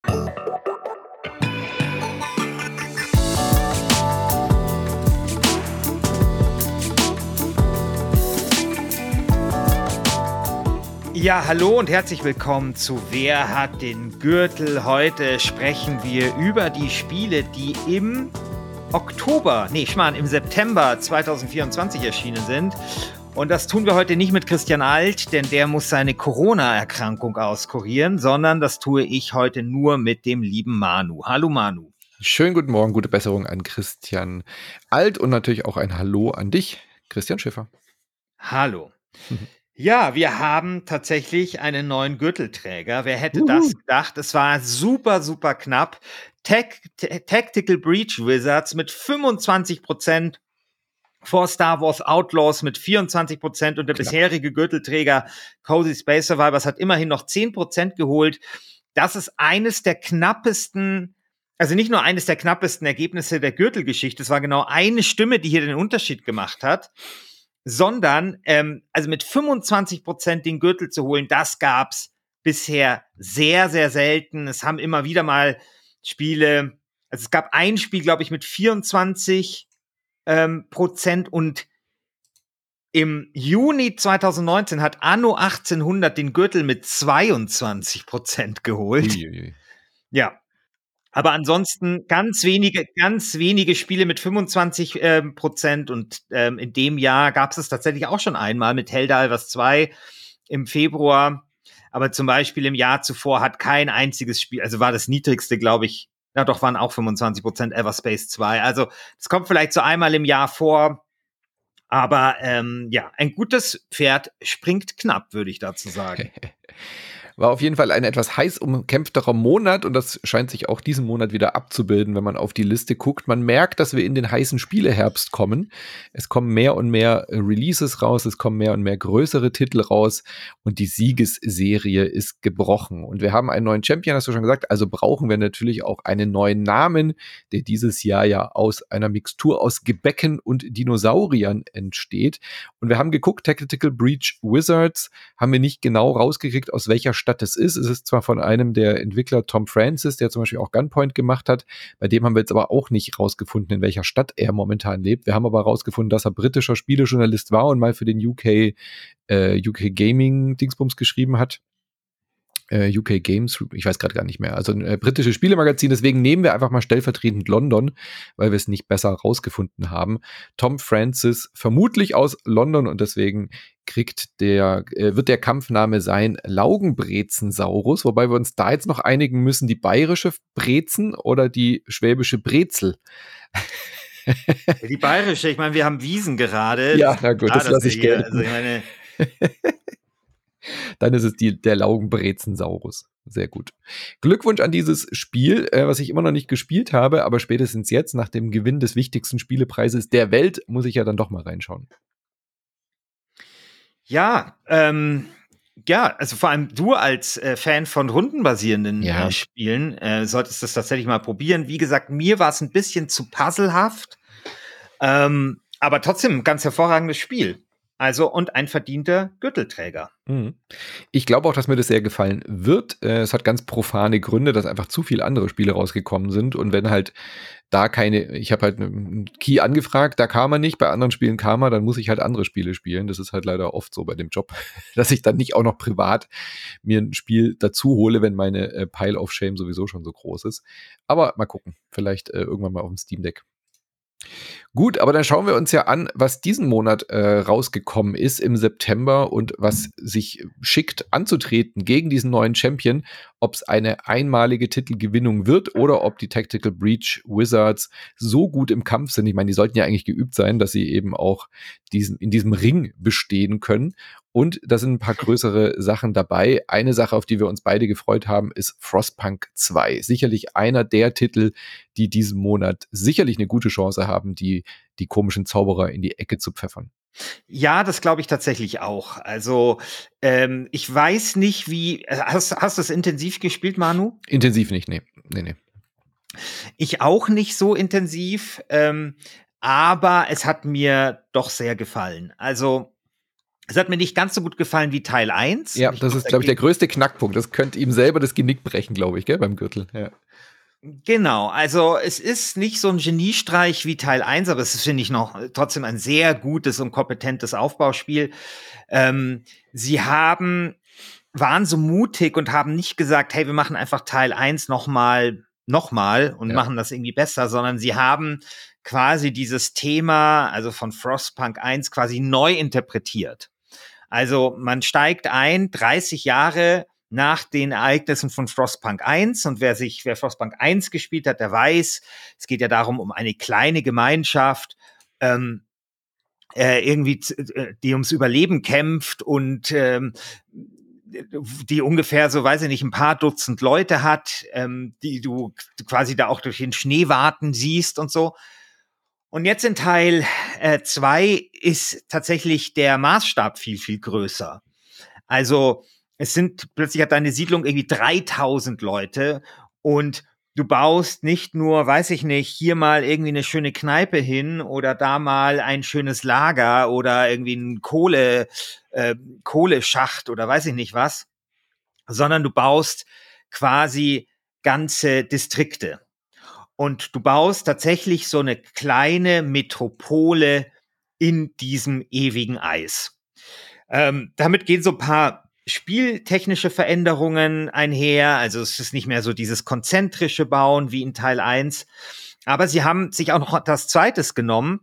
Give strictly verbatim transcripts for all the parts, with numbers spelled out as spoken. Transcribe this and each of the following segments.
Ja, hallo und herzlich willkommen zu Wer hat den Gürtel? Heute sprechen wir über die Spiele, die im Oktober, nee, Schmarrn, im September zwanzig vierundzwanzig erschienen sind. Und das tun wir heute nicht mit Christian Alt, denn der muss seine Corona-Erkrankung auskurieren, sondern das tue ich heute nur mit dem lieben Manu. Hallo Manu. Schönen guten Morgen, gute Besserung an Christian Alt und natürlich auch ein Hallo an dich, Christian Schiffer. Hallo. Ja, wir haben tatsächlich einen neuen Gürtelträger. Wer hätte Uhu. das gedacht? Es war super, super knapp. Tec- T- Tactical Breach Wizards mit fünfundzwanzig Prozent vor Star Wars Outlaws mit vierundzwanzig Prozent und der Knapp. bisherige Gürtelträger Cozy Space Survivors hat immerhin noch zehn Prozent geholt. Das ist eines der knappesten, also nicht nur eines der knappesten Ergebnisse der Gürtelgeschichte, es war genau eine Stimme, die hier den Unterschied gemacht hat, sondern ähm, also mit fünfundzwanzig Prozent den Gürtel zu holen, das gab's bisher sehr, sehr selten. Es haben immer wieder mal Spiele, also es gab ein Spiel, glaube ich, mit vierundzwanzig ähm, Prozent und im Juni zwanzig neunzehn hat Anno achtzehnhundert den Gürtel mit zweiundzwanzig Prozent geholt. Uiuiui. Ja. Aber ansonsten ganz wenige, ganz wenige Spiele mit fünfundzwanzig ähm, Prozent und ähm, in dem Jahr gab es es tatsächlich auch schon einmal mit Helldivers zwei im Februar. Aber zum Beispiel im Jahr zuvor hat kein einziges Spiel, also war das niedrigste, glaube ich, na doch, waren auch fünfundzwanzig Prozent Everspace zwei. Also es kommt vielleicht so einmal im Jahr vor. Aber ähm, ja, ein gutes Pferd springt knapp, würde ich dazu sagen. War auf jeden Fall ein etwas heiß umkämpfterer Monat und das scheint sich auch diesen Monat wieder abzubilden, wenn man auf die Liste guckt. Man merkt, dass wir in den heißen Spieleherbst kommen. Es kommen mehr und mehr Releases raus, es kommen mehr und mehr größere Titel raus und die Siegesserie ist gebrochen. Und wir haben einen neuen Champion, hast du schon gesagt, also brauchen wir natürlich auch einen neuen Namen, der dieses Jahr ja aus einer Mixtur aus Gebäcken und Dinosauriern entsteht. Und wir haben geguckt, Tactical Breach Wizards, haben wir nicht genau rausgekriegt, aus welcher Stadt es ist. Es ist zwar von einem der Entwickler, Tom Francis, der zum Beispiel auch Gunpoint gemacht hat. Bei dem haben wir jetzt aber auch nicht rausgefunden, in welcher Stadt er momentan lebt. Wir haben aber rausgefunden, dass er britischer Spielejournalist war und mal für den U K, äh, U K Gaming Dingsbums geschrieben hat. Uh, U K Games, ich weiß gerade gar nicht mehr, also ein äh, britisches Spielemagazin, deswegen nehmen wir einfach mal stellvertretend London, weil wir es nicht besser rausgefunden haben. Tom Francis, vermutlich aus London und deswegen kriegt der, äh, wird der Kampfname sein Laugenbrezensaurus, wobei wir uns da jetzt noch einigen müssen, die bayerische Brezen oder die schwäbische Brezel. Die bayerische, ich meine, wir haben Wiesen gerade. Ja, na gut, klar, das lasse ich hier, gelten. also ich meine, Dann ist es die, der Laugenbrezensaurus. Sehr gut. Glückwunsch an dieses Spiel, äh, was ich immer noch nicht gespielt habe, aber spätestens jetzt, nach dem Gewinn des wichtigsten Spielepreises der Welt, muss ich ja dann doch mal reinschauen. ja, ähm, ja, also vor allem du als äh, Fan von rundenbasierenden Ja. äh, Spielen äh, solltest das tatsächlich mal probieren. Wie gesagt, mir war es ein bisschen zu puzzlehaft, ähm, aber trotzdem ein ganz hervorragendes Spiel. Also und ein verdienter Gürtelträger. Mhm. Ich glaube auch, dass mir das sehr gefallen wird. Äh, es hat ganz profane Gründe, dass einfach zu viele andere Spiele rausgekommen sind. Und wenn halt da keine, ich habe halt einen Key angefragt, da kam er nicht, bei anderen Spielen kam er, dann muss ich halt andere Spiele spielen. Das ist halt leider oft so bei dem Job, dass ich dann nicht auch noch privat mir ein Spiel dazu hole, wenn meine äh, Pile of Shame sowieso schon so groß ist. Aber mal gucken, vielleicht äh, irgendwann mal auf dem Steam Deck. Gut, aber dann schauen wir uns ja an, was diesen Monat äh, rausgekommen ist im September und was sich schickt anzutreten gegen diesen neuen Champion, ob es eine einmalige Titelgewinnung wird oder ob die Tactical Breach Wizards so gut im Kampf sind. Ich meine, die sollten ja eigentlich geübt sein, dass sie eben auch diesen, in diesem Ring bestehen können. Und da sind ein paar größere Sachen dabei. Eine Sache, auf die wir uns beide gefreut haben, ist Frostpunk zwei. Sicherlich einer der Titel, die diesen Monat sicherlich eine gute Chance haben, die, die komischen Zauberer in die Ecke zu pfeffern. Ja, das glaube ich tatsächlich auch. Also ähm, ich weiß nicht, wie, hast, hast du es intensiv gespielt, Manu? Intensiv nicht, nee. nee, nee. Ich auch nicht so intensiv, ähm, aber es hat mir doch sehr gefallen. Also Es hat mir nicht ganz so gut gefallen wie Teil eins. Ja, das ist, glaube ich, der größte Knackpunkt. Das könnte ihm selber das Genick brechen, glaube ich, gell, beim Gürtel. Ja. Genau, also es ist nicht so ein Geniestreich wie Teil eins, aber es ist, finde ich, noch trotzdem ein sehr gutes und kompetentes Aufbauspiel. Ähm, sie haben, waren so mutig und haben nicht gesagt, hey, wir machen einfach Teil eins nochmal, nochmal und Ja. machen das irgendwie besser, sondern sie haben quasi dieses Thema, also von Frostpunk eins quasi neu interpretiert. Also man steigt ein, dreißig Jahre nach den Ereignissen von Frostpunk eins, und wer sich, wer Frostpunk eins gespielt hat, der weiß, es geht ja darum, um eine kleine Gemeinschaft, ähm, äh, irgendwie, die ums Überleben kämpft und ähm, die ungefähr, so weiß ich nicht, ein paar Dutzend Leute hat, ähm, die du quasi da auch durch den Schnee warten siehst und so. Und jetzt in Teil zwei äh, ist tatsächlich der Maßstab viel, viel größer. Also es sind, plötzlich hat deine Siedlung irgendwie dreitausend Leute und du baust nicht nur, weiß ich nicht, hier mal irgendwie eine schöne Kneipe hin oder da mal ein schönes Lager oder irgendwie ein Kohle, äh, Kohleschacht oder weiß ich nicht was, sondern du baust quasi ganze Distrikte. Und du baust tatsächlich so eine kleine Metropole in diesem ewigen Eis. Ähm, damit gehen so ein paar spieltechnische Veränderungen einher. Also es ist nicht mehr so dieses konzentrische Bauen wie in Teil eins. Aber sie haben sich auch noch etwas Zweites genommen,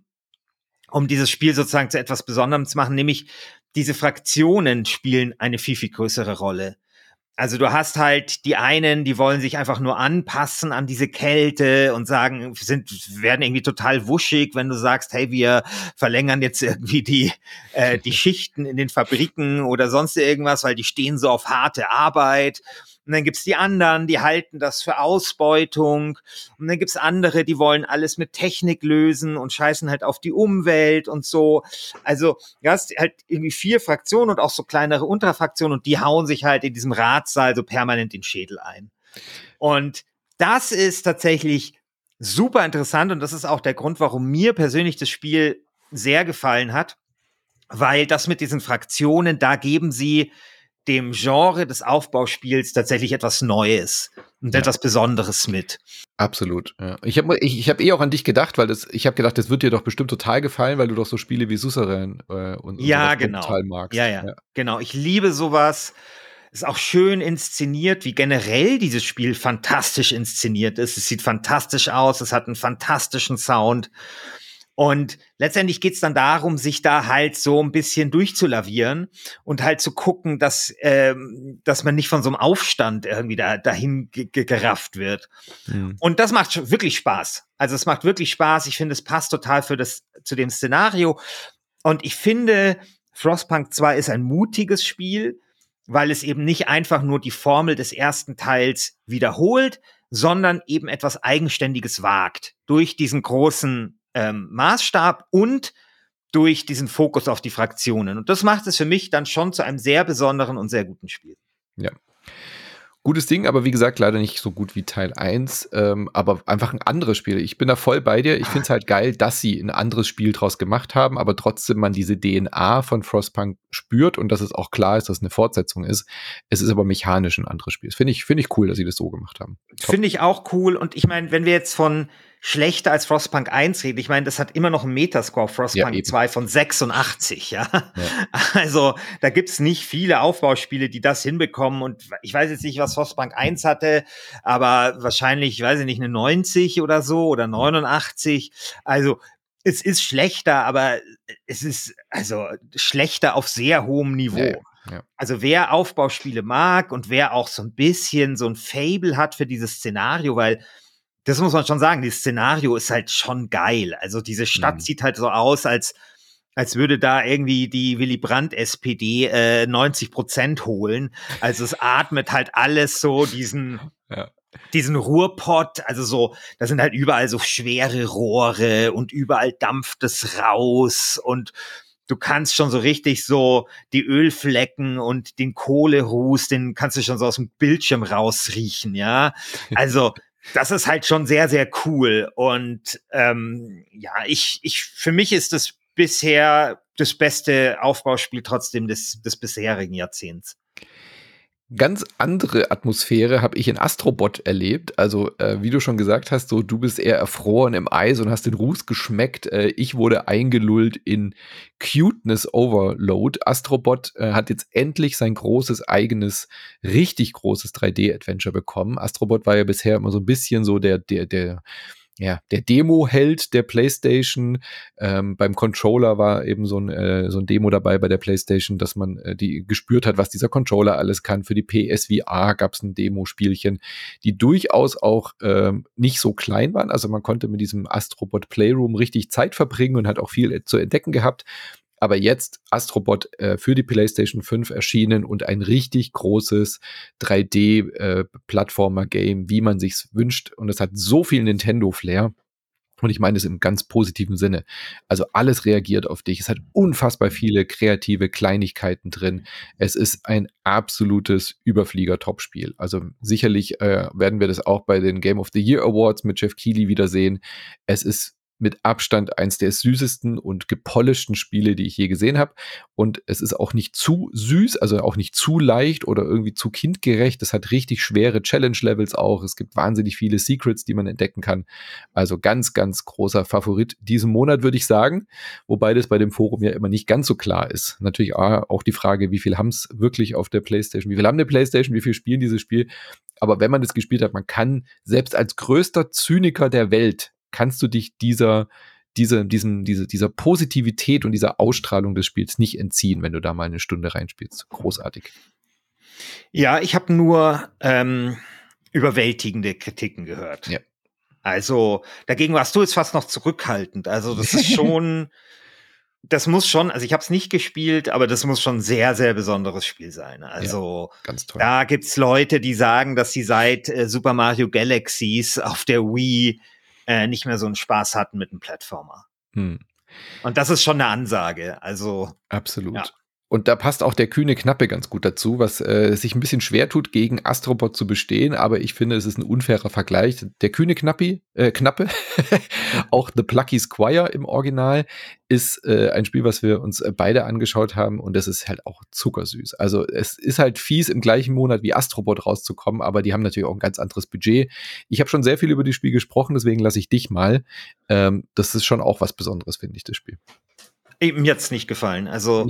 um dieses Spiel sozusagen zu etwas Besonderem zu machen, nämlich diese Fraktionen spielen eine viel, viel größere Rolle. Also du hast halt die einen, die wollen sich einfach nur anpassen an diese Kälte und sagen, sind, werden irgendwie total wuschig, wenn du sagst, hey, wir verlängern jetzt irgendwie die, äh, die Schichten in den Fabriken oder sonst irgendwas, weil die stehen so auf harte Arbeit. Und dann gibt's die anderen, die halten das für Ausbeutung. Und dann gibt's andere, die wollen alles mit Technik lösen und scheißen halt auf die Umwelt und so. Also du hast halt irgendwie vier Fraktionen und auch so kleinere Unterfraktionen und die hauen sich halt in diesem Ratssaal so permanent den Schädel ein. Und das ist tatsächlich super interessant und das ist auch der Grund, warum mir persönlich das Spiel sehr gefallen hat, weil das mit diesen Fraktionen, da geben sie dem Genre des Aufbauspiels tatsächlich etwas Neues und ja. etwas Besonderes mit. Absolut. Ja. Ich habe ich, ich hab eh auch an dich gedacht, weil das, ich habe gedacht, das wird dir doch bestimmt total gefallen, weil du doch so Spiele wie Suzerain äh, und, und ja, genau. total magst. Ja, ja, ja, genau. Ich liebe sowas. Ist auch schön inszeniert, wie generell dieses Spiel fantastisch inszeniert ist. Es sieht fantastisch aus, es hat einen fantastischen Sound. Und letztendlich geht's dann darum, sich da halt so ein bisschen durchzulavieren und halt zu gucken, dass ähm, dass man nicht von so einem Aufstand irgendwie da dahin ge- gerafft wird. Mhm. Und das macht wirklich Spaß. Also es macht wirklich Spaß. Ich finde, es passt total für das zu dem Szenario. Und ich finde, Frostpunk zwei ist ein mutiges Spiel, weil es eben nicht einfach nur die Formel des ersten Teils wiederholt, sondern eben etwas Eigenständiges wagt durch diesen großen Ähm, Maßstab und durch diesen Fokus auf die Fraktionen. Und das macht es für mich dann schon zu einem sehr besonderen und sehr guten Spiel. Ja. Gutes Ding, aber wie gesagt, leider nicht so gut wie Teil eins, ähm, aber einfach ein anderes Spiel. Ich bin da voll bei dir. Ich finde es halt geil, dass sie ein anderes Spiel draus gemacht haben, aber trotzdem man diese D N A von Frostpunk spürt und dass es auch klar ist, dass es eine Fortsetzung ist. Es ist aber mechanisch ein anderes Spiel. Finde ich, finde ich cool, dass sie das so gemacht haben. Finde ich auch cool. Und ich meine, wenn wir jetzt von schlechter als Frostpunk eins reden, ich meine, das hat immer noch einen Metascore Frostpunk ja, zwei von sechsundachtzig, ja? ja. Also, da gibt's nicht viele Aufbauspiele, die das hinbekommen. Und ich weiß jetzt nicht, was Frostpunk eins hatte, aber wahrscheinlich, ich weiß nicht, eine neunzig oder so oder neunundachtzig. Also, es ist schlechter, aber es ist also schlechter auf sehr hohem Niveau. Ja, ja. Also wer Aufbauspiele mag und wer auch so ein bisschen so ein Fable hat für dieses Szenario, weil das muss man schon sagen, dieses Szenario ist halt schon geil. Also diese Stadt mhm. sieht halt so aus, als als würde da irgendwie die Willy Brandt S P D äh, neunzig Prozent holen. Also es atmet halt alles so diesen ja. diesen Ruhrpott, also so, da sind halt überall so schwere Rohre und überall dampft es raus und du kannst schon so richtig so die Ölflecken und den Kohleruß, den kannst du schon so aus dem Bildschirm rausriechen, ja. Also das ist halt schon sehr, sehr cool und ähm, ja, ich, ich, für mich ist das bisher das beste Aufbauspiel trotzdem des, des bisherigen Jahrzehnts. Ganz andere Atmosphäre habe ich in Astrobot erlebt. Also, äh, wie du schon gesagt hast, so du bist eher erfroren im Eis und hast den Ruß geschmeckt. Äh, ich wurde eingelullt in Cuteness Overload. Astrobot äh, hat jetzt endlich sein großes, eigenes, richtig großes drei D-Adventure bekommen. Astrobot war ja bisher immer so ein bisschen so der, der, der ja, der Demo-Held der PlayStation. Ähm, beim Controller war eben so ein, äh, so ein Demo dabei bei der PlayStation, dass man äh, die gespürt hat, was dieser Controller alles kann. Für die P S V R gab es ein Demo-Spielchen, die durchaus auch ähm, nicht so klein waren. Also man konnte mit diesem Astrobot Playroom richtig Zeit verbringen und hat auch viel zu entdecken gehabt. Aber jetzt Astrobot äh, für die PlayStation fünf erschienen und ein richtig großes drei D-Plattformer-Game, äh, wie man sich's wünscht. Und es hat so viel Nintendo-Flair. Und ich meine es im ganz positiven Sinne. Also alles reagiert auf dich. Es hat unfassbar viele kreative Kleinigkeiten drin. Es ist ein absolutes Überflieger-Topspiel. Also sicherlich äh, werden wir das auch bei den Game of the Year Awards mit Jeff Keighley wiedersehen. Es ist mit Abstand eins der süßesten und gepolischten Spiele, die ich je gesehen habe. Und es ist auch nicht zu süß, also auch nicht zu leicht oder irgendwie zu kindgerecht. Es hat richtig schwere Challenge-Levels auch. Es gibt wahnsinnig viele Secrets, die man entdecken kann. Also ganz, ganz großer Favorit diesen Monat, würde ich sagen. Wobei das bei dem Forum ja immer nicht ganz so klar ist. Natürlich auch die Frage, wie viel haben es wirklich auf der PlayStation? Wie viel haben eine PlayStation? Wie viel spielen dieses Spiel? Aber wenn man das gespielt hat, man kann selbst als größter Zyniker der Welt kannst du dich dieser, diese, diesem, diese, dieser Positivität und dieser Ausstrahlung des Spiels nicht entziehen, wenn du da mal eine Stunde reinspielst. Großartig. Ja, ich habe nur ähm, überwältigende Kritiken gehört. Ja. Also dagegen warst du jetzt fast noch zurückhaltend. Also das ist schon, das muss schon, also ich habe es nicht gespielt, aber das muss schon ein sehr, sehr besonderes Spiel sein. Also ja, ganz toll. Da gibt's Leute, die sagen, dass sie seit äh, Super Mario Galaxies auf der Wii Äh, nicht mehr so einen Spaß hatten mit einem Plattformer. Hm. Und das ist schon eine Ansage. Also absolut. Ja. Und da passt auch der kühne Knappe ganz gut dazu, was äh, sich ein bisschen schwer tut, gegen Astrobot zu bestehen, aber ich finde, es ist ein unfairer Vergleich. Der kühne Knappi, äh, Knappe, auch The Plucky Squire im Original, ist äh, ein Spiel, was wir uns äh, beide angeschaut haben und das ist halt auch zuckersüß. Also es ist halt fies, im gleichen Monat wie Astrobot rauszukommen, aber die haben natürlich auch ein ganz anderes Budget. Ich habe schon sehr viel über das Spiel gesprochen, deswegen lasse ich dich mal. Ähm, das ist schon auch was Besonderes, finde ich, das Spiel. Mir hat's nicht gefallen. Also,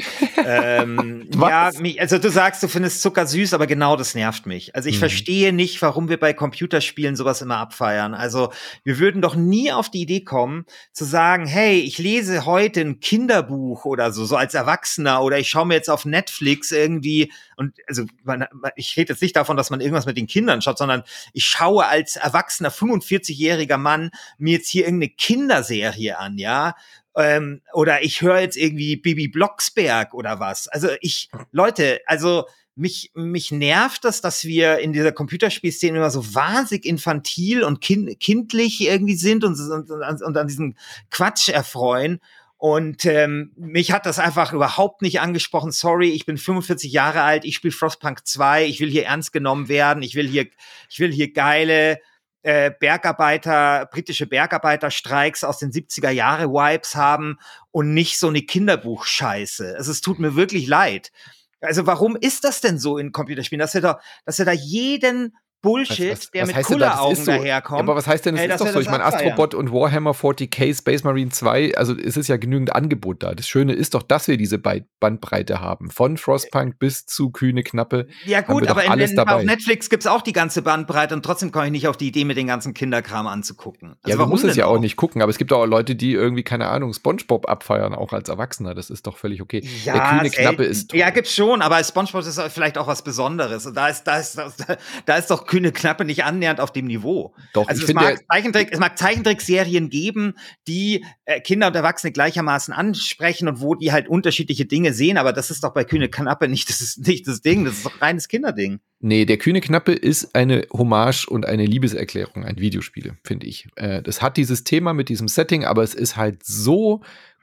ähm, ja, mich, also du sagst, du findest Zucker süß, aber genau das nervt mich. Also ich mhm. verstehe nicht, warum wir bei Computerspielen sowas immer abfeiern. Also wir würden doch nie auf die Idee kommen, zu sagen, hey, ich lese heute ein Kinderbuch oder so, so als Erwachsener, oder ich schaue mir jetzt auf Netflix irgendwie, und also man, ich rede jetzt nicht davon, dass man irgendwas mit den Kindern schaut, sondern ich schaue als erwachsener fünfundvierzigjähriger Mann mir jetzt hier irgendeine Kinderserie an, ja. Ähm, oder ich höre jetzt irgendwie Bibi Blocksberg oder was. Also ich, Leute, also mich mich nervt das, dass wir in dieser Computerspielszene immer so wahnsinnig infantil und kind, kindlich irgendwie sind und, und, und, und an diesem Quatsch erfreuen. Und ähm, mich hat das einfach überhaupt nicht angesprochen. Sorry, ich bin fünfundvierzig Jahre alt, ich spiele Frostpunk zwei, ich will hier ernst genommen werden, ich will hier, ich will hier geile Äh, Bergarbeiter, britische Bergarbeiterstreiks aus den siebziger Jahre Vibes haben und nicht so eine Kinderbuchscheiße. Also es tut mir wirklich leid. Also warum ist das denn so in Computerspielen, dass er da, dass er da jeden Bullshit, was, was, der was mit Kulleraugen so, daherkommt. Ja, aber was heißt denn, das ey, ist doch so? Ich meine, Astrobot und Warhammer vierzig K, Space Marine zwei, also es ist ja genügend Angebot da. Das Schöne ist doch, dass wir diese Bandbreite haben. Von Frostpunk bis zu kühne Knappe. Ja gut, aber in, alles in, dabei. auf Netflix gibt's auch die ganze Bandbreite und trotzdem komme ich nicht auf die Idee, mir den ganzen Kinderkram anzugucken. Also ja, du musst es ja auch nicht gucken, aber es gibt auch Leute, die irgendwie, keine Ahnung, SpongeBob abfeiern, auch als Erwachsener. Das ist doch völlig okay. Ja, der kühne Knappe ist toll. Ja, gibt's schon, aber SpongeBob ist vielleicht auch was Besonderes. Und da ist, da ist, da ist doch kühne Knappe nicht annähernd auf dem Niveau. Doch, also ich es, finde, mag Zeichentrick, es mag Zeichentrickserien geben, die äh, Kinder und Erwachsene gleichermaßen ansprechen und wo die halt unterschiedliche Dinge sehen, aber das ist doch bei kühne Knappe nicht das, ist nicht das Ding, das ist doch reines Kinderding. Nee, der kühne Knappe ist eine Hommage und eine Liebeserklärung an Videospiele, finde ich. Äh, das hat dieses Thema mit diesem Setting, aber es ist halt so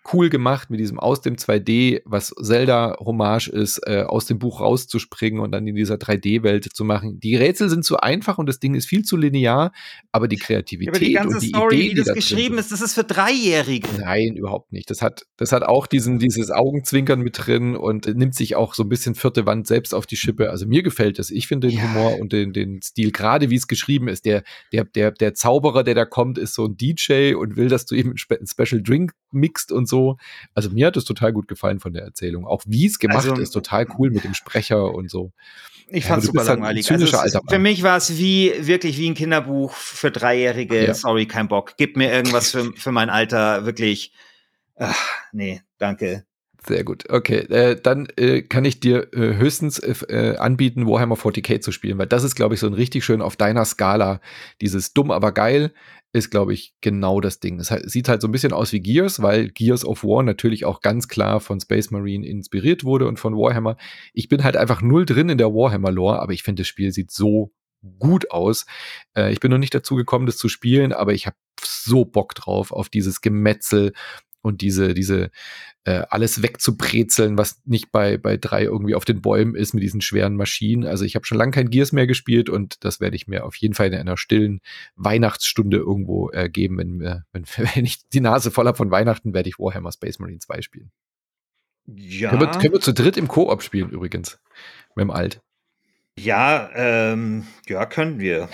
cool gemacht mit diesem aus dem zwei D, was Zelda-Hommage ist, äh, aus dem Buch rauszuspringen und dann in dieser drei D-Welt zu machen. Die Rätsel sind zu einfach und das Ding ist viel zu linear, aber die Kreativität Aber die ganze und die Story, Ideen, wie die das da geschrieben drin ist, das ist für Dreijährige. Nein, überhaupt nicht. Das hat, das hat auch diesen, dieses Augenzwinkern mit drin und nimmt sich auch so ein bisschen vierte Wand selbst auf die Schippe. Also mir gefällt das. Ich finde den Ja. Humor und den, den Stil, gerade wie es geschrieben ist. Der, der, der, der Zauberer, der da kommt, ist so ein D J und will, dass du ihm einen Spe- Special Drink mixt und so. Also mir hat es total gut gefallen von der Erzählung. Auch wie es gemacht Also, ist, total cool mit dem Sprecher und so. Ich Ja, fand's aber du super bist halt ein langweilig. Also zynischer es ist, alter für Mann. mich war es wie wirklich wie ein Kinderbuch für Dreijährige. Ja. Sorry, kein Bock. Gib mir irgendwas für, für mein Alter. Wirklich. Ach, nee, danke. Sehr gut. Okay, äh, dann äh, kann ich dir äh, höchstens äh, anbieten, Warhammer forty K zu spielen, weil das ist, glaube ich, so ein richtig schön auf deiner Skala. Dieses dumm, aber geil ist, glaube ich, genau das Ding. Es halt, sieht halt so ein bisschen aus wie Gears, weil Gears of War natürlich auch ganz klar von Space Marine inspiriert wurde und von Warhammer. Ich bin halt einfach null drin in der Warhammer-Lore, aber ich finde, das Spiel sieht so gut aus. Äh, ich bin noch nicht dazu gekommen, das zu spielen, aber ich habe so Bock drauf, auf dieses Gemetzel und diese, diese äh, alles wegzubrezeln, was nicht bei, bei drei irgendwie auf den Bäumen ist mit diesen schweren Maschinen. Also ich habe schon lange kein Gears mehr gespielt und das werde ich mir auf jeden Fall in einer stillen Weihnachtsstunde irgendwo äh, geben. Wenn, wir, wenn, wenn ich die Nase voll habe von Weihnachten, werde ich Warhammer Space Marine zwei spielen. Ja. Können wir, können wir zu dritt im Koop spielen übrigens. Mit dem Alt. Ja, ähm, ja, können wir.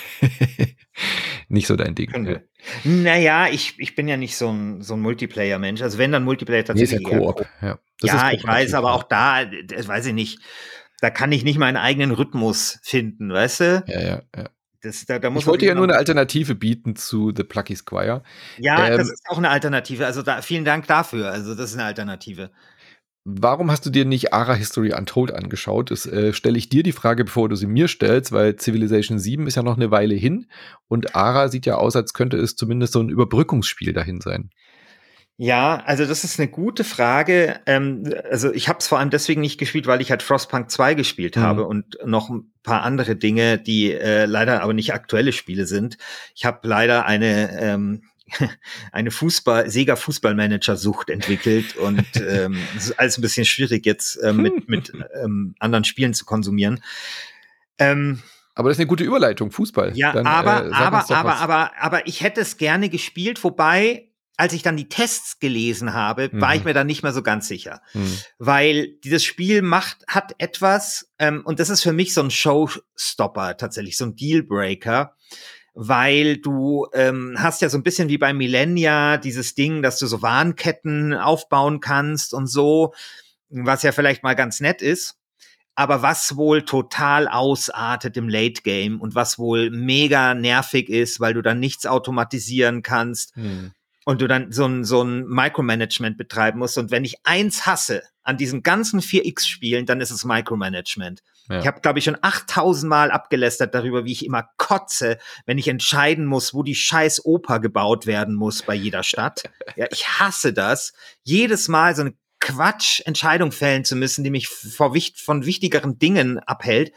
Nicht so dein Ding. Können wir. Naja, ich, ich bin ja nicht so ein, so ein Multiplayer-Mensch. Also wenn dann Multiplayer Nee, ist ja tatsächlich eher Koop. Koop. Ja, das Ja, ist ich weiß, kooperativ, aber ja. auch da, das weiß ich nicht, da kann ich nicht meinen eigenen Rhythmus finden, weißt du? Ja, ja, ja. Das, da, da muss Ich wollte ja man- nur eine Alternative bieten zu The Plucky Squire. Ja, Ähm, das ist auch eine Alternative. Also da, vielen Dank dafür. Also das ist eine Alternative. Warum hast du dir nicht Ara History Untold angeschaut? Das äh, stelle ich dir die Frage, bevor du sie mir stellst, weil Civilization sieben ist ja noch eine Weile hin und Ara sieht ja aus, als könnte es zumindest so ein Überbrückungsspiel dahin sein. Ja, also das ist eine gute Frage. Ähm, also ich habe es vor allem deswegen nicht gespielt, weil ich halt Frostpunk zwei gespielt Mhm. habe und noch ein paar andere Dinge, die äh, leider aber nicht aktuelle Spiele sind. Ich habe leider eine ähm, eine Fußball Sega Fußballmanager Sucht entwickelt und ähm, es ist alles ein bisschen schwierig jetzt ähm, mit mit ähm, anderen Spielen zu konsumieren. Ähm, Aber das ist eine gute Überleitung, Fußball. ja, Dann, aber äh, sag uns aber doch aber was. aber aber ich hätte es gerne gespielt, wobei als ich dann die Tests gelesen habe, war Mhm. ich mir dann nicht mehr so ganz sicher. Hm. Weil dieses Spiel macht, hat etwas, ähm, und das ist für mich so ein Showstopper tatsächlich, so ein Dealbreaker, weil du ähm, hast ja so ein bisschen wie bei Millennia dieses Ding, dass du so Warnketten aufbauen kannst und so, was ja vielleicht mal ganz nett ist, aber was wohl total ausartet im Late Game und was wohl mega nervig ist, weil du dann nichts automatisieren kannst. Hm. Und du dann so ein, so ein Micromanagement betreiben musst. Und wenn ich eins hasse an diesen ganzen vier X-Spielen, dann ist es Micromanagement. Ja. Ich habe, glaube ich, schon achttausend Mal abgelästert darüber, wie ich immer kotze, wenn ich entscheiden muss, wo die scheiß Oper gebaut werden muss bei jeder Stadt. Ja, ich hasse das. Jedes Mal so eine Quatsch-Entscheidung fällen zu müssen, die mich vor, von wichtigeren Dingen abhält.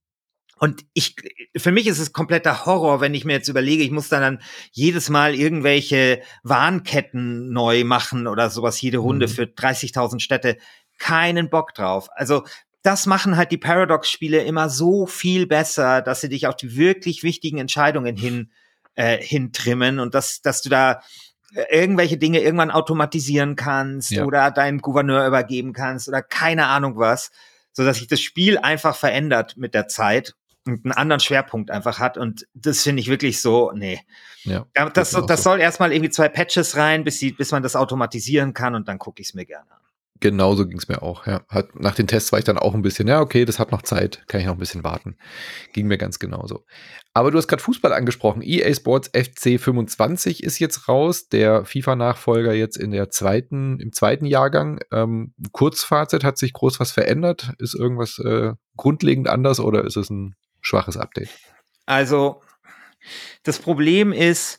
Und ich, für mich ist es kompletter Horror, wenn ich mir jetzt überlege, ich muss dann, dann jedes Mal irgendwelche Warnketten neu machen oder sowas, jede Runde Mhm. für dreißigtausend Städte. Keinen Bock drauf. Also, das machen halt die Paradox-Spiele immer so viel besser, dass sie dich auf die wirklich wichtigen Entscheidungen hin, äh, hintrimmen und dass, dass du da irgendwelche Dinge irgendwann automatisieren kannst Ja. oder deinem Gouverneur übergeben kannst oder keine Ahnung was, so dass sich das Spiel einfach verändert mit der Zeit und einen anderen Schwerpunkt einfach hat. Und das finde ich wirklich so, nee. Ja, Ja, das, geht mir auch das so. soll erstmal irgendwie zwei Patches rein, bis, sie, bis man das automatisieren kann und dann gucke ich es mir gerne an. Genauso ging es mir auch. Ja. Hat, nach den Tests war ich dann auch ein bisschen, ja, okay, das hat noch Zeit, kann ich noch ein bisschen warten. Ging mir ganz genauso. Aber du hast gerade Fußball angesprochen. E A Sports F C fünfundzwanzig ist jetzt raus, der FIFA-Nachfolger jetzt in der zweiten, im zweiten Jahrgang. Ähm, Kurzfazit, hat sich groß was verändert? Ist irgendwas äh, grundlegend anders oder ist es ein schwaches Update? Also, das Problem ist,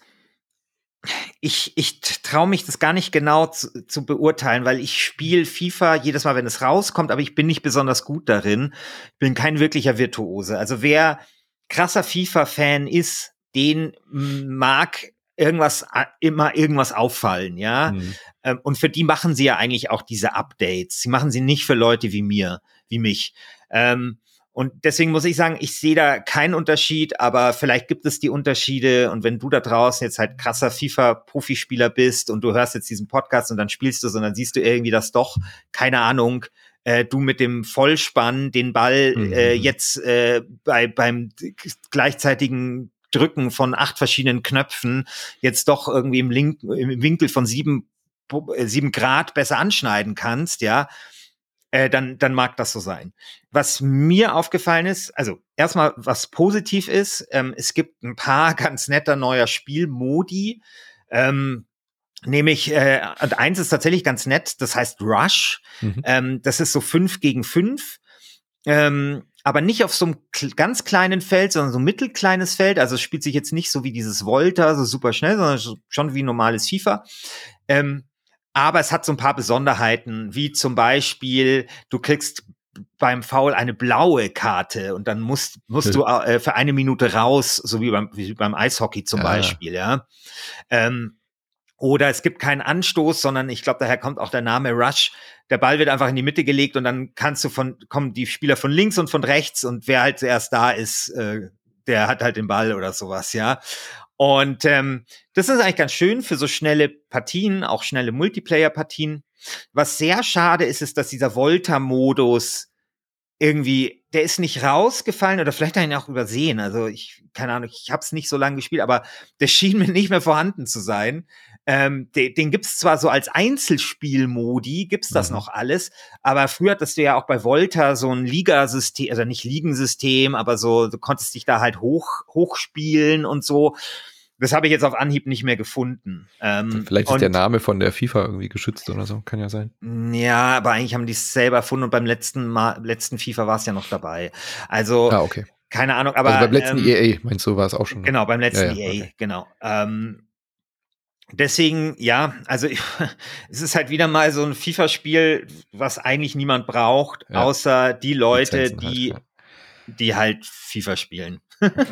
ich, ich traue mich das gar nicht genau zu, zu beurteilen, weil ich spiele FIFA jedes Mal, wenn es rauskommt, aber ich bin nicht besonders gut darin. Ich bin kein wirklicher Virtuose. Also wer krasser FIFA-Fan ist, den mag irgendwas, immer irgendwas auffallen, ja. Mhm. Ähm, und für die machen sie ja eigentlich auch diese Updates. Sie machen sie nicht für Leute wie mir, wie mich. Ähm, und deswegen muss ich sagen, ich sehe da keinen Unterschied, aber vielleicht gibt es die Unterschiede. Und wenn du da draußen jetzt halt krasser FIFA-Profispieler bist und du hörst jetzt diesen Podcast und dann spielst du es und dann siehst du irgendwie das doch, keine Ahnung, äh, du mit dem Vollspann den Ball mhm. äh, jetzt äh, bei beim gleichzeitigen Drücken von acht verschiedenen Knöpfen jetzt doch irgendwie im, Link, im Winkel von sieben, sieben Grad besser anschneiden kannst, ja, Äh, dann, dann mag das so sein. Was mir aufgefallen ist, also erstmal, was positiv ist, ähm, es gibt ein paar ganz netter neuer Spielmodi, ähm, nämlich, äh, und eins ist tatsächlich ganz nett, das heißt Rush, mhm. ähm, das ist so fünf gegen fünf, ähm, aber nicht auf so einem kl- ganz kleinen Feld, sondern so ein mittelkleines Feld, also es spielt sich jetzt nicht so wie dieses Volta, so super schnell, sondern schon wie normales FIFA, ähm, aber es hat so ein paar Besonderheiten, wie zum Beispiel, du kriegst beim Foul eine blaue Karte und dann musst, musst du äh, für eine Minute raus, so wie beim, wie beim Eishockey zum ah. Beispiel, ja. Ähm, oder es gibt keinen Anstoß, sondern ich glaube, daher kommt auch der Name Rush. Der Ball wird einfach in die Mitte gelegt und dann kannst du von, kommen die Spieler von links und von rechts und wer halt zuerst da ist, äh, der hat halt den Ball oder sowas, ja. Und ähm, das ist eigentlich ganz schön für so schnelle Partien, auch schnelle Multiplayer-Partien. Was sehr schade ist, ist, dass dieser Volta-Modus irgendwie, der ist nicht rausgefallen oder vielleicht habe ich ihn auch übersehen. Also ich, keine Ahnung, ich habe es nicht so lange gespielt, aber der schien mir nicht mehr vorhanden zu sein. Ähm, den den gibt's zwar so als Einzelspielmodi, gibt's das mhm. noch alles, aber früher hattest du ja auch bei Volta so ein Ligasystem, also nicht Ligensystem, aber so, du konntest dich da halt hoch hochspielen und so. Das habe ich jetzt auf Anhieb nicht mehr gefunden. Ähm, Vielleicht ist der Name von der FIFA irgendwie geschützt oder so, kann ja sein. Ja, aber eigentlich haben die es selber erfunden und beim letzten Mal, letzten FIFA war es ja noch dabei. Also, ah, okay. keine Ahnung, aber. Also beim letzten ähm, E A, meinst du, war es auch schon? Genau, beim letzten ja, ja, E A, okay. genau. Ähm, deswegen, ja, also ich, es ist halt wieder mal so ein FIFA-Spiel, was eigentlich niemand braucht, ja. außer die Leute, Lizenzen die, halt, ja. die halt FIFA spielen.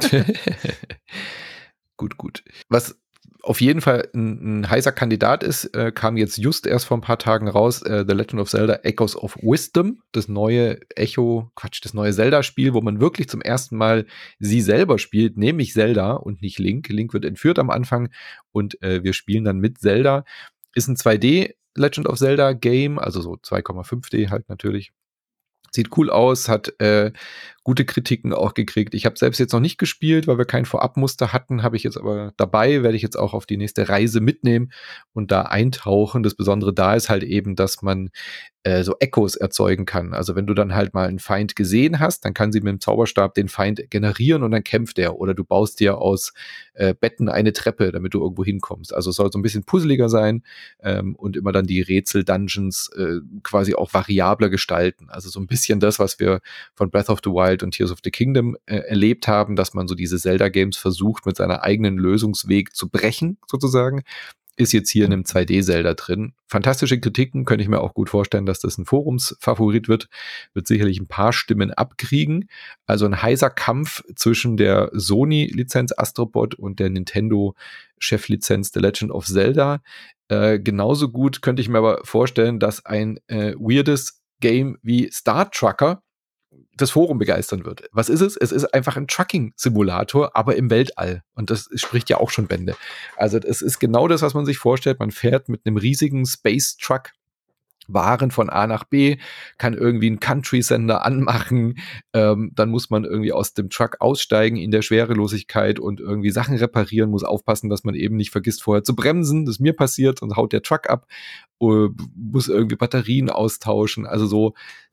Gut, gut. Was auf jeden Fall ein, ein heißer Kandidat ist, äh, kam jetzt just erst vor ein paar Tagen raus, äh, The Legend of Zelda Echoes of Wisdom, das neue Echo, Quatsch, das neue Zelda-Spiel, wo man wirklich zum ersten Mal sie selber spielt, nämlich Zelda und nicht Link. Link wird entführt am Anfang und äh, wir spielen dann mit Zelda. Ist ein zwei D Legend of Zelda Game, also so zwei Komma fünf D halt natürlich. Sieht cool aus, hat äh, gute Kritiken auch gekriegt. Ich habe selbst jetzt noch nicht gespielt, weil wir kein Vorabmuster hatten, habe ich jetzt aber dabei, werde ich jetzt auch auf die nächste Reise mitnehmen und da eintauchen. Das Besondere da ist halt eben, dass man äh, so Echos erzeugen kann. Also wenn du dann halt mal einen Feind gesehen hast, dann kann sie mit dem Zauberstab den Feind generieren und dann kämpft er. Oder du baust dir aus äh, Betten eine Treppe, damit du irgendwo hinkommst. Also es soll so ein bisschen puzzeliger sein ähm, und immer dann die Rätsel-Dungeons äh, quasi auch variabler gestalten. Also so ein bisschen das, was wir von Breath of the Wild und Tears of the Kingdom äh, erlebt haben, dass man so diese Zelda-Games versucht, mit seiner eigenen Lösungsweg zu brechen, sozusagen, ist jetzt hier in einem zwei D Zelda drin. Fantastische Kritiken, könnte ich mir auch gut vorstellen, dass das ein Forumsfavorit wird. Wird sicherlich ein paar Stimmen abkriegen. Also ein heißer Kampf zwischen der Sony-Lizenz Astrobot und der Nintendo-Cheflizenz The Legend of Zelda. Äh, genauso gut könnte ich mir aber vorstellen, dass ein äh, weirdes Game wie Star Trucker das Forum begeistern wird. Was ist es? Es ist einfach ein Trucking-Simulator, aber im Weltall. Und das spricht ja auch schon Bände. Also es ist genau das, was man sich vorstellt. Man fährt mit einem riesigen Space-Truck Waren von A nach B, kann irgendwie einen Country-Sender anmachen, ähm, dann muss man irgendwie aus dem Truck aussteigen in der Schwerelosigkeit und irgendwie Sachen reparieren, muss aufpassen, dass man eben nicht vergisst, vorher zu bremsen. Das ist mir passiert und haut der Truck ab, uh, muss irgendwie Batterien austauschen. Also so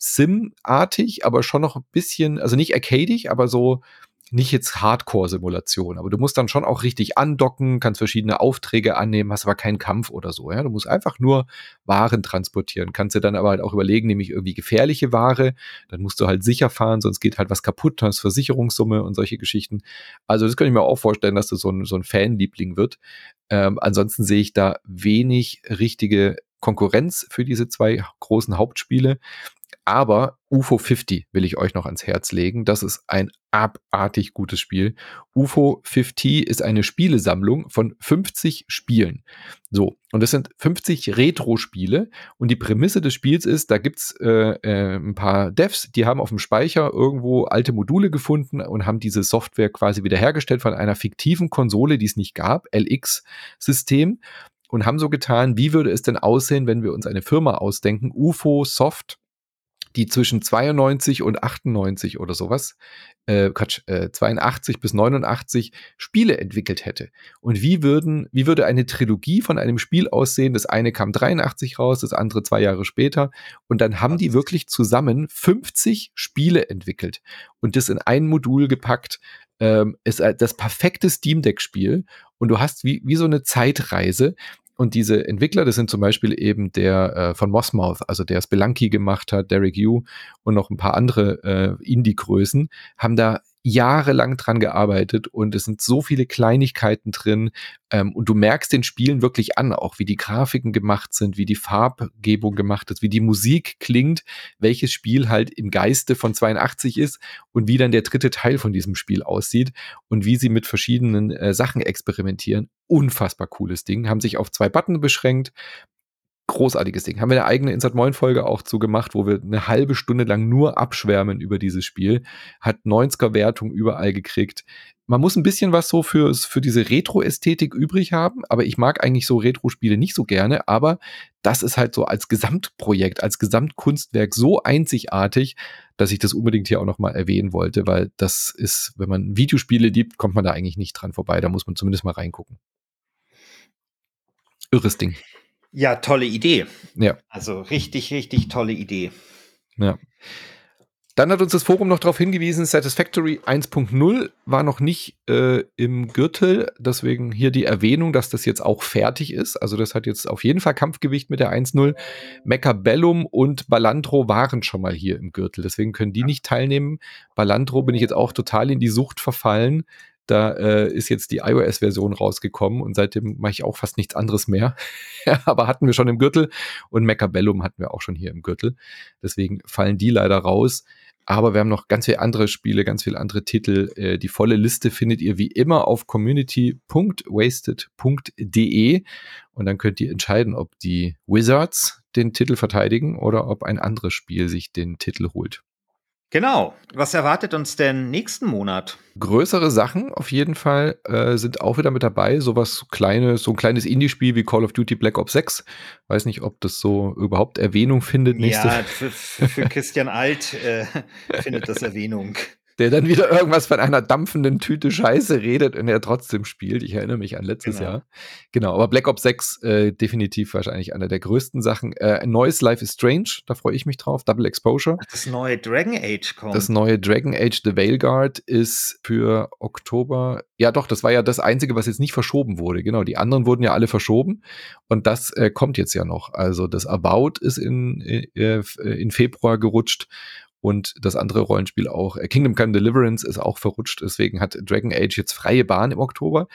Sim-artig, aber schon noch ein bisschen, also nicht arcadig, aber so nicht jetzt Hardcore-Simulation, aber du musst dann schon auch richtig andocken, kannst verschiedene Aufträge annehmen, hast aber keinen Kampf oder so, ja. Du musst einfach nur Waren transportieren, kannst dir dann aber halt auch überlegen, nämlich irgendwie gefährliche Ware, dann musst du halt sicher fahren, sonst geht halt was kaputt, hast Versicherungssumme und solche Geschichten. Also das kann ich mir auch vorstellen, dass das so ein, so ein Fanliebling wird. Ähm, ansonsten sehe ich da wenig richtige Konkurrenz für diese zwei großen Hauptspiele. Aber U F O fünfzig will ich euch noch ans Herz legen. Das ist ein abartig gutes Spiel. U F O fünfzig ist eine Spielesammlung von fünfzig Spielen. So, und das sind fünfzig Retro-Spiele. Und die Prämisse des Spiels ist, da gibt's äh, äh, ein paar Devs, die haben auf dem Speicher irgendwo alte Module gefunden und haben diese Software quasi wiederhergestellt von einer fiktiven Konsole, die es nicht gab, L X-System. Und haben so getan, wie würde es denn aussehen, wenn wir uns eine Firma ausdenken, U F O Soft, die zwischen zweiundneunzig und achtundneunzig oder sowas, äh, Quatsch, äh, zweiundachtzig bis neunundachtzig Spiele entwickelt hätte. Und wie würden, wie würde eine Trilogie von einem Spiel aussehen? Das eine kam dreiundachtzig raus, das andere zwei Jahre später. Und dann haben die wirklich zusammen fünfzig Spiele entwickelt und das in ein Modul gepackt. Ähm, ist das perfekte Steam Deck-Spiel. Und du hast wie, wie so eine Zeitreise. Und diese Entwickler, das sind zum Beispiel eben der äh, von Mossmouth, also der Spelunky gemacht hat, Derek Yu und noch ein paar andere äh, Indie-Größen, haben da jahrelang dran gearbeitet und es sind so viele Kleinigkeiten drin ähm, und du merkst den Spielen wirklich an, auch wie die Grafiken gemacht sind, wie die Farbgebung gemacht ist, wie die Musik klingt, welches Spiel halt im Geiste von zweiundachtzig ist und wie dann der dritte Teil von diesem Spiel aussieht und wie sie mit verschiedenen äh, Sachen experimentieren. Unfassbar cooles Ding, haben sich auf zwei Button beschränkt. Großartiges Ding. Haben wir eine eigene Insert Moin Folge auch zu gemacht, wo wir eine halbe Stunde lang nur abschwärmen über dieses Spiel. Hat neunziger Wertung überall gekriegt. Man muss ein bisschen was so für, für diese Retro-Ästhetik übrig haben, aber ich mag eigentlich so Retro-Spiele nicht so gerne, aber das ist halt so als Gesamtprojekt, als Gesamtkunstwerk so einzigartig, dass ich das unbedingt hier auch noch mal erwähnen wollte, weil das ist, wenn man Videospiele liebt, kommt man da eigentlich nicht dran vorbei. Da muss man zumindest mal reingucken. Irres Ding. Ja, tolle Idee. Ja. Also richtig, richtig tolle Idee. Ja. Dann hat uns das Forum noch darauf hingewiesen, Satisfactory eins Punkt null war noch nicht äh, im Gürtel, deswegen hier die Erwähnung, dass das jetzt auch fertig ist. Also das hat jetzt auf jeden Fall Kampfgewicht mit der eins Punkt null. Mechabellum und Balandro waren schon mal hier im Gürtel, deswegen können die nicht teilnehmen. Balandro bin ich jetzt auch total in die Sucht verfallen. Da äh, ist jetzt die iOS-Version rausgekommen und seitdem mache ich auch fast nichts anderes mehr. Aber hatten wir schon im Gürtel und Mechabellum hatten wir auch schon hier im Gürtel. Deswegen fallen die leider raus. Aber wir haben noch ganz viele andere Spiele, ganz viele andere Titel. Äh, die volle Liste findet ihr wie immer auf community punkt wasted punkt de und dann könnt ihr entscheiden, ob die Wizards den Titel verteidigen oder ob ein anderes Spiel sich den Titel holt. Genau. Was erwartet uns denn nächsten Monat? Größere Sachen auf jeden Fall äh, sind auch wieder mit dabei. Sowas kleines, so ein kleines Indie-Spiel wie Call of Duty Black Ops sechs. Weiß nicht, ob das so überhaupt Erwähnung findet. Nächste Ja, für, für Christian Alt äh, findet das Erwähnung. Der dann wieder irgendwas von einer dampfenden Tüte Scheiße redet und er trotzdem spielt. Ich erinnere mich an letztes Genau. Jahr. Genau, aber Black Ops sechs äh, definitiv wahrscheinlich einer der größten Sachen. Äh, ein neues Life is Strange, da freue ich mich drauf. Double Exposure. Das neue Dragon Age kommt. Das neue Dragon Age The Veilguard ist für Oktober. Ja doch, das war ja das Einzige, was jetzt nicht verschoben wurde. Genau, die anderen wurden ja alle verschoben und das äh, kommt jetzt ja noch. Also das About ist in, äh, in Februar gerutscht. Und das andere Rollenspiel auch. Kingdom Come Deliverance ist auch verrutscht. Deswegen hat Dragon Age jetzt freie Bahn im Oktober.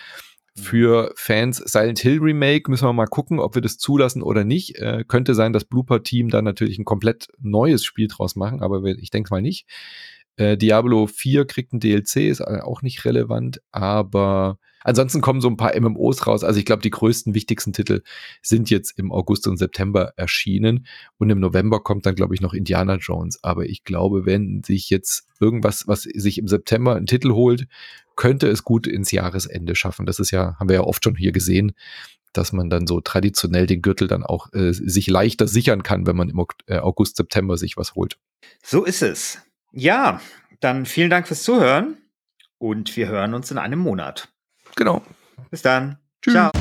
Für Fans Silent Hill Remake müssen wir mal gucken, ob wir das zulassen oder nicht. Äh, könnte sein, dass Blooper Team dann natürlich ein komplett neues Spiel draus machen, aber ich denke mal nicht. Äh, Diablo vier kriegt ein D L C, ist auch nicht relevant, aber ansonsten kommen so ein paar M M Os raus. Also ich glaube, die größten, wichtigsten Titel sind jetzt im August und September erschienen. Und im November kommt dann, glaube ich, noch Indiana Jones. Aber ich glaube, wenn sich jetzt irgendwas, was sich im September einen Titel holt, könnte es gut ins Jahresende schaffen. Das ist ja, haben wir ja oft schon hier gesehen, dass man dann so traditionell den Gürtel dann auch äh, sich leichter sichern kann, wenn man im August, September sich was holt. So ist es. Ja, dann vielen Dank fürs Zuhören und wir hören uns in einem Monat. Genau. Bis dann. Tschüss. Ciao.